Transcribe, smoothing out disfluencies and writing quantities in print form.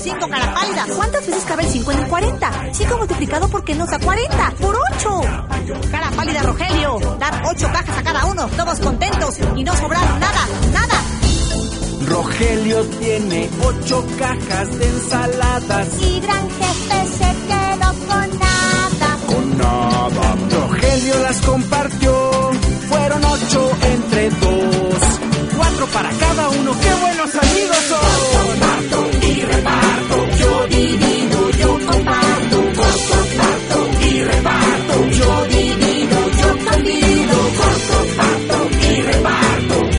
5, cara pálida. ¿Cuántas veces cabe el 5 en el 40? 5 multiplicado por qué nos da 40. ¡Por 8! Cara pálida, Rogelio. Dar 8 cajas a cada uno, todos contentos y no sobraron nada. Rogelio tiene 8 cajas de ensaladas. Y gran jefe se quedó con nada. Rogelio las compra